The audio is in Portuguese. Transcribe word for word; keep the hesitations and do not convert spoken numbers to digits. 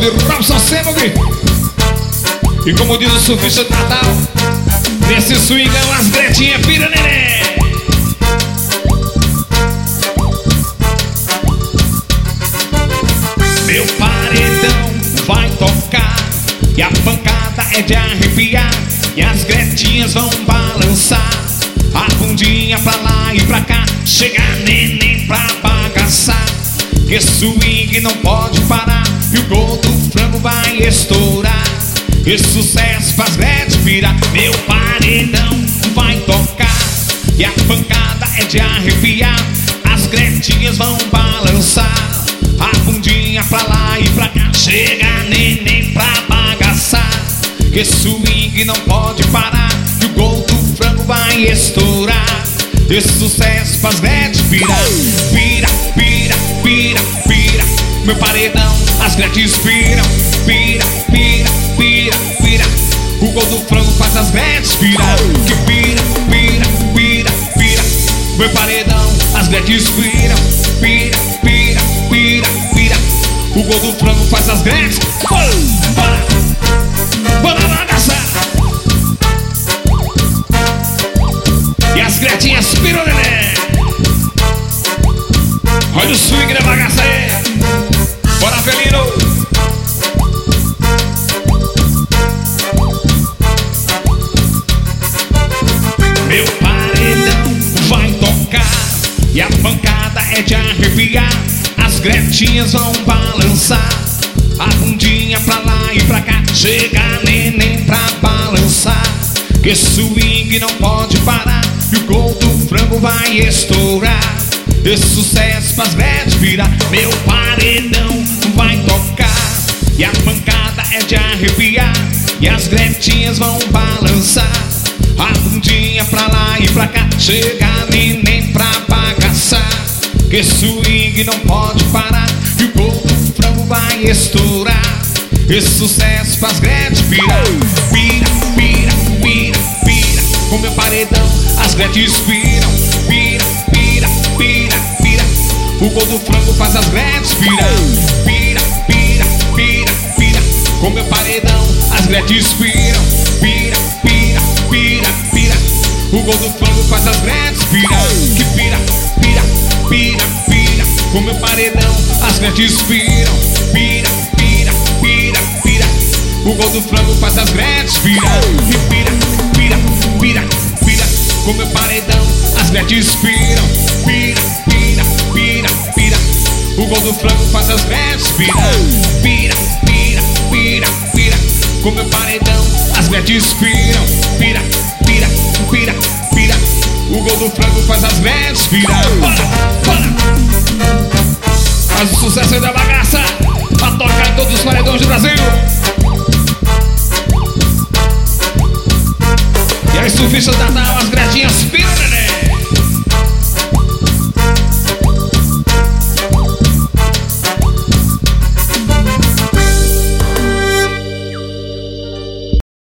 de Robson Semog. E como diz o surfista do Natal, nesse swingão as gretinhas pira neném. Meu paredão vai tocar e a pancada é de arrepiar, e as gretinhas vão balançar a bundinha pra lá e pra cá. Chega neném pra bagaçar, que swing não pode parar, e o gol do frango vai estourar. E sucesso faz gretes virar. Meu paredão vai tocar e a pancada é de arrepiar, as gretinhas vão balançar a bundinha pra lá e pra cá. Chega neném pra bagaçar, que swing não pode parar, e o gol do frango vai estourar. Esse sucesso faz gretes virar. Vira, vira, vira, vira. Meu paredão, as gretes viram. Vira, vira, vira, vira. O gol do frango faz as gretes virar. Que vira, vira, vira, vira. Meu paredão, as gretes viram. Vira, vira, vira, vira. O gol do frango faz as gretes. Bora, bora, bora bagaçar. E as gretinhas piram, neném. Olha o swing da bagaça aí. Bora, felino. Meu paredão vai tocar e a pancada é de arrepiar, as gretinhas vão balançar a bundinha pra lá e pra cá. Chega neném pra balançar, que swing não pode parar, e o gol do frango vai estourar. Esse sucesso faz gretes virar. Meu paredão vai tocar e a pancada é de arrepiar, e as gretinhas vão balançar a bundinha pra lá e pra cá. Chega neném pra bagaçar, que swing não pode parar, e o gol do frango vai estourar. Esse sucesso faz gretes virar. Vira, vira, vira, vira. Com meu paredão as gretes viram. Vira, vira, vira, vira. O gol do frango faz as gretes virar. Vira, vira, vira, vira. Com meu paredão as gretes viram. Vira, vira, vira, vira. O gol do frango faz as gretes virar. Que vira, vira, vira, vira. Com meu paredão as gretes viram. Vira, vira, vira, vira. O gol do frango faz as gretes virar. Que vira, vira, vira, vira. Com meu paredão as gretes viram. Vira, vira, vira, vira. O gol do frango faz as gretes virar. Vira, vira, vira, vira. Com meu paredão as gretes viram. Vira, vira, vira, vira. O gol do frango faz as gretes virar. Bora, bora. Faz o sucesso aí da bagaça, pra tocar em todos os paredões do Brasil. E aí, surfistas da Natal, as gretinhas